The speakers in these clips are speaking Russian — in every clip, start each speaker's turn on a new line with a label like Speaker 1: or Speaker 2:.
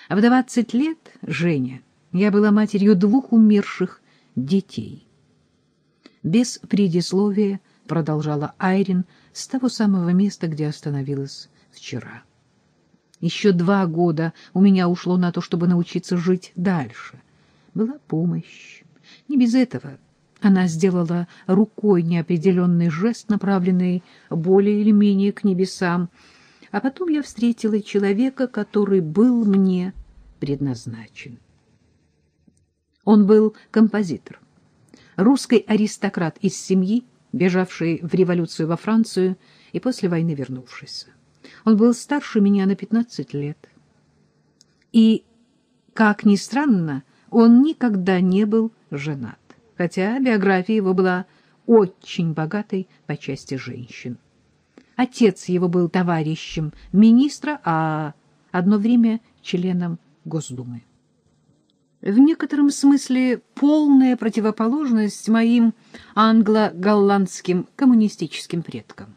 Speaker 1: А в 20 лет, Женя, я была матерью 2 умерших детей. Без предисловия продолжала Айрин с того самого места, где остановилась вчера. Еще 2 года у меня ушло на то, чтобы научиться жить дальше. Была помощь. Не без этого. Она сделала рукой неопределенный жест, направленный более или менее к небесам. А потом я встретила человека, который был мне предназначен. Он был композитор, русский аристократ из семьи, бежавший в революцию во Францию и после войны вернувшийся. Он был старше меня на 15 лет. И, как ни странно, он никогда не был женат, хотя биография его была очень богатой по части женщин. Отец его был товарищем министра, а одно время членом Госдумы. В некотором смысле полная противоположность моим англо-голландским коммунистическим предкам.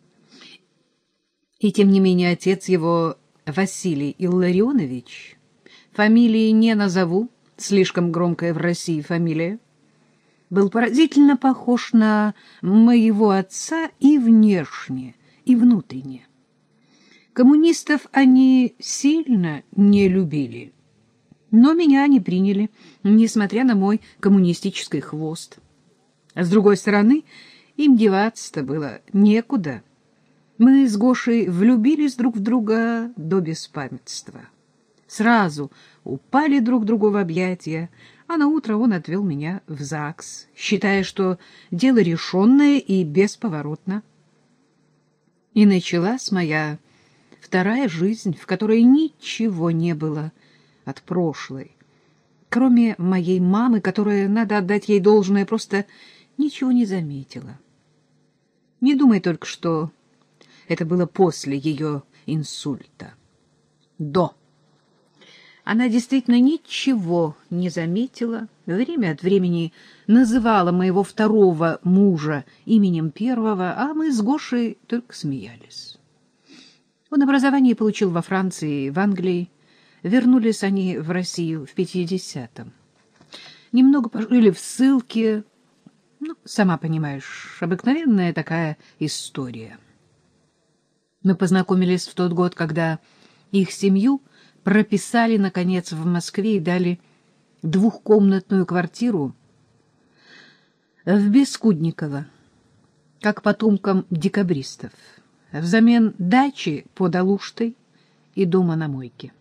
Speaker 1: И тем не менее отец его, Василий Илларионович, фамилии не назову, слишком громкая в России фамилия, был поразительно похож на моего отца и внешне, и внутренне. Коммунистов они сильно не любили, но меня они приняли, несмотря на мой коммунистический хвост. А с другой стороны, им деваться-то было некуда. Мы с Гошей влюбились друг в друга до беспамятства. Сразу упали друг другу в объятия, а наутро он отвел меня в ЗАГС, считая, что дело решенное и бесповоротно. И началась моя вторая жизнь, в которой ничего не было от прошлой, кроме моей мамы, которая, надо отдать ей должное, просто ничего не заметила. Не думай только, что это было после ее инсульта. До. Она действительно ничего не заметила, время от времени называла моего второго мужа именем первого, а мы с Гошей только смеялись. Он образование получил во Франции и в Англии. Вернулись они в Россию в 50-м. Немного пожили в ссылке. Ну, сама понимаешь, обыкновенная такая история. Мы познакомились в тот год, когда их семью прописали, наконец, в Москве и дали 2-комнатную квартиру в Бескудниково, как потомкам декабристов, взамен дачи под Алуштой и дома на мойке.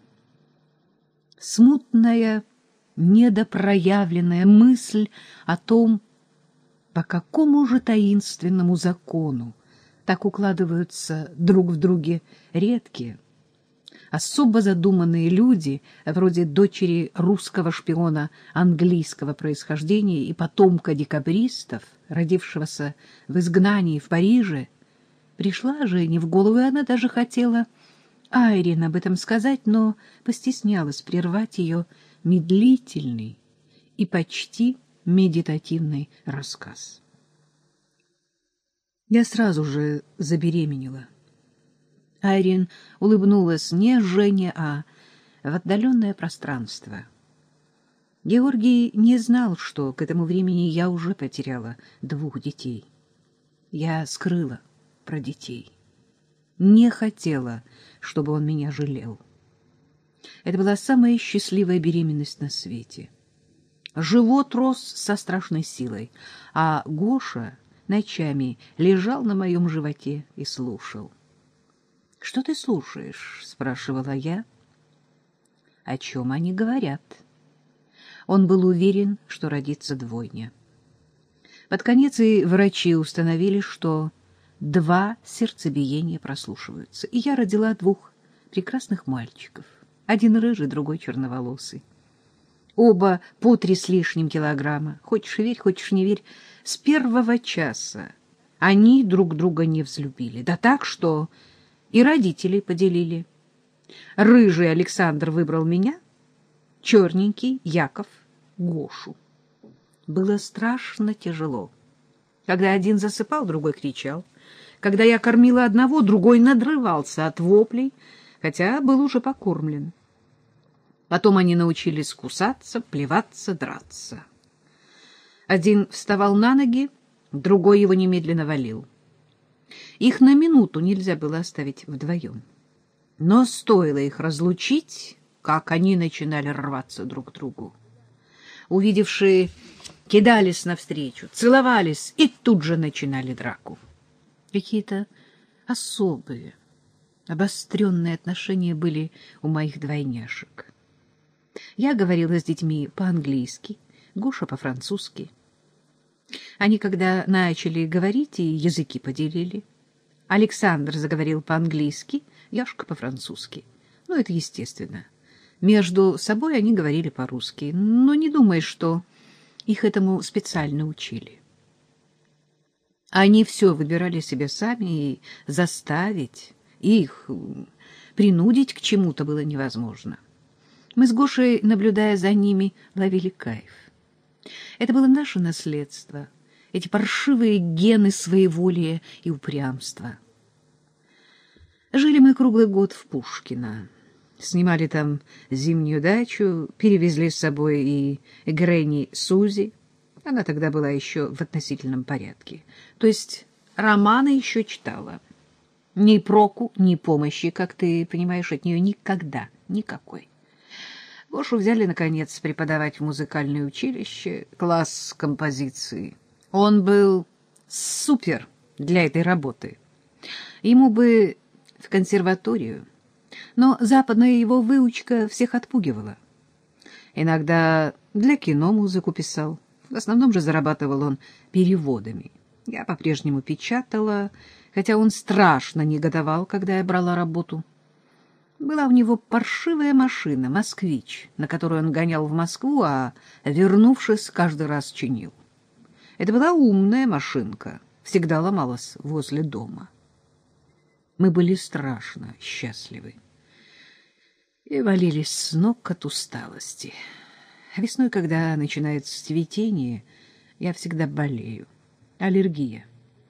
Speaker 1: Смутная, недопроявленная мысль о том, по какому же таинственному закону так укладываются друг в друге редкие, особо задуманные люди, вроде дочери русского шпиона английского происхождения и потомка декабристов, родившегося в изгнании в Париже, пришла Жене в голову, и она даже хотела Айрин об этом сказать, но постеснялась прервать ее медлительный и почти медитативный рассказ. Я сразу же забеременела. Айрин улыбнулась не Жене, а в отдаленное пространство. Георгий не знал, что к этому времени я уже потеряла 2 детей. Я скрыла про детей. Не хотела, чтобы он меня жалел. Это была самая счастливая беременность на свете. Живот рос со страшной силой, а Гоша ночами лежал на моем животе и слушал. — Что ты слушаешь? — спрашивала я. — О чем они говорят? Он был уверен, что родится двойня. Под конец и врачи установили, что 2 сердцебиения прослушиваются, и я родила 2 прекрасных мальчиков. Один рыжий, другой черноволосый. Оба по 3 с лишним килограмма. Хочешь верь, хочешь не верь, с первого часа они друг друга не взлюбили. Да так, что и родителей поделили. Рыжий Александр выбрал меня, черненький Яков — Гошу. Было страшно тяжело. Когда один засыпал, другой кричал. Когда я кормила одного, другой надрывался от воплей, хотя был уже покормлен. Потом они научились кусаться, плеваться, драться. Один вставал на ноги, другой его немедленно валил. Их на минуту нельзя было оставить вдвоем. Но стоило их разлучить, как они начинали рваться друг к другу. Увидевшие кидались навстречу, целовались и тут же начинали драку. Какие-то особые, обостренные отношения были у моих двойняшек. Я говорила с детьми по-английски, Гоша по-французски. Они, когда начали говорить, и языки поделили. Александр заговорил по-английски, Яшка по-французски. Ну, это естественно. Между собой они говорили по-русски, но не думай, что их этому специально учили. Они все выбирали себе сами, и заставить их, принудить к чему-то было невозможно. Мы с Гошей, наблюдая за ними, ловили кайф. Это было наше наследство, эти паршивые гены своеволия и упрямства. Жили мы круглый год в Пушкино. Снимали там зимнюю дачу, перевезли с собой и Грэнни Сузи. Она тогда была еще в относительном порядке. То есть романы еще читала. Ни проку, ни помощи, как ты понимаешь, от нее никогда, никакой. Гошу взяли, наконец, преподавать в музыкальное училище, класс композиции. Он был супер для этой работы. Ему бы в консерваторию, но западная его выучка всех отпугивала. Иногда для кино музыку писал. В основном же зарабатывал он переводами. Я по-прежнему печатала, хотя он страшно негодовал, когда я брала работу. Была у него паршивая машина «Москвич», на которую он гонял в Москву, а, вернувшись, каждый раз чинил. Это была умная машинка, всегда ломалась возле дома. Мы были страшно счастливы и валились с ног от усталости. Весной, когда начинается цветение, я всегда болею. Аллергия.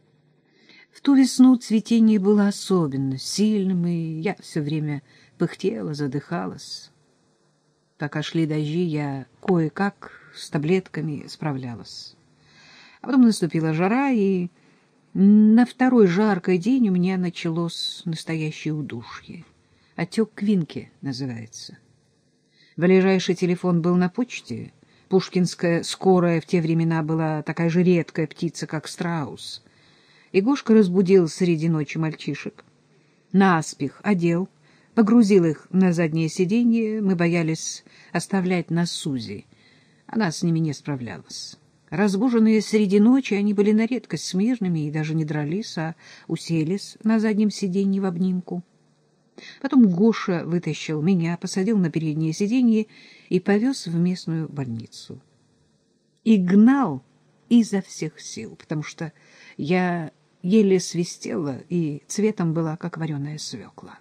Speaker 1: В ту весну цветение было особенно сильным, и я все время пыхтела, задыхалась. Пока шли дожди, я кое-как с таблетками справлялась. А потом наступила жара, и на второй жаркий день у меня началось настоящее удушье. Отек Квинки называется. Ближайший телефон был на почте. Пушкинская скорая в те времена была такая же редкая птица, как страус. И Гошка разбудил среди ночи мальчишек. Наспех одел, погрузил их на заднее сиденье. Мы боялись оставлять на Сузи. Она с ними не справлялась. Разбуженные среди ночи, они были на редкость смирными и даже не дрались, а уселись на заднем сиденье в обнимку. Потом Гоша вытащил меня, посадил на переднее сиденье и повез в местную больницу. И гнал изо всех сил, потому что я еле свистела и цветом была, как вареная свекла.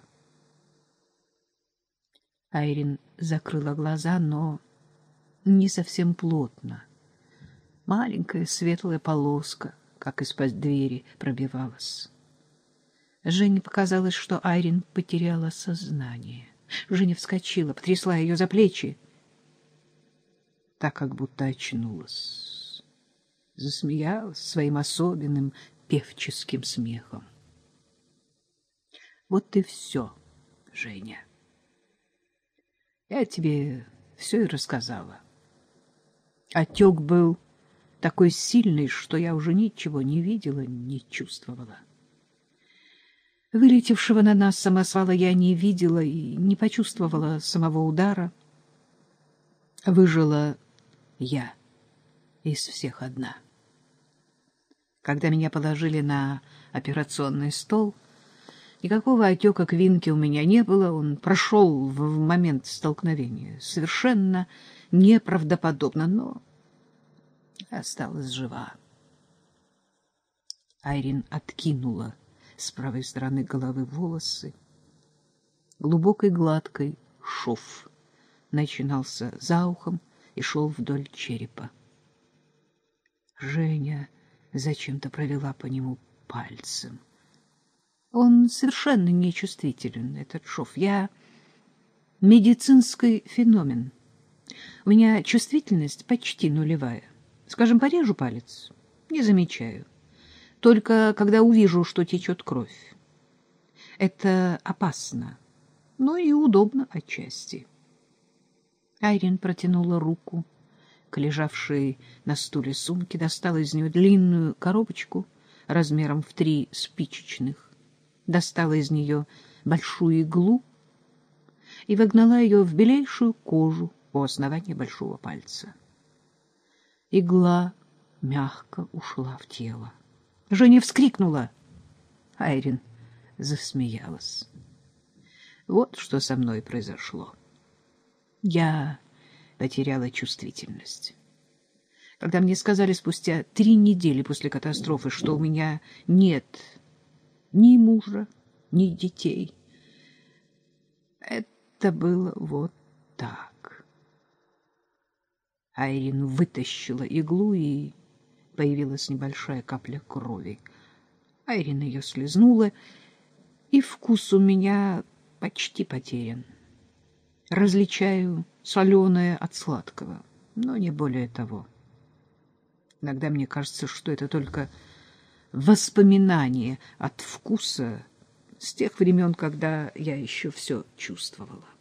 Speaker 1: Айрин закрыла глаза, но не совсем плотно. Маленькая светлая полоска, как из-под двери, пробивалась. Жене показалось, что Айрин потеряла сознание. Женя вскочила, потрясла ее за плечи. Так как будто очнулась. Засмеялась своим особенным певческим смехом. Вот и все, Женя. Я тебе все и рассказала. Отек был такой сильный, что я уже ничего не видела, не чувствовала. Вылетевшего на нас самосвала я не видела и не почувствовала самого удара. Выжила я из всех одна. Когда меня положили на операционный стол, никакого отека Квинки у меня не было, он прошел в момент столкновения. Совершенно неправдоподобно, но осталась жива. Айрин откинула с правой стороны головы волосы. Глубокой гладкой шов начинался за ухом и шел вдоль черепа. Женя зачем-то провела по нему пальцем. Он совершенно нечувствителен, этот шов. Я медицинский феномен. У меня чувствительность почти нулевая. Скажем, порежу палец, не замечаю. Только когда увижу, что течет кровь. Это опасно, но и удобно отчасти. Айрин протянула руку к лежавшей на стуле сумке, достала из нее длинную коробочку размером в 3 спичечных, достала из нее большую иглу и вогнала ее в белейшую кожу у основания большого пальца. Игла мягко ушла в тело. Женя вскрикнула. Айрин засмеялась. Вот что со мной произошло. Я потеряла чувствительность. Когда мне сказали спустя 3 недели после катастрофы, что у меня нет ни мужа, ни детей, это было вот так. Айрин вытащила иглу, и появилась небольшая капля крови. Айрин ее слезнула, и вкус у меня почти потерян. Различаю соленое от сладкого, но не более того. Иногда мне кажется, что это только воспоминание от вкуса с тех времен, когда я еще все чувствовала.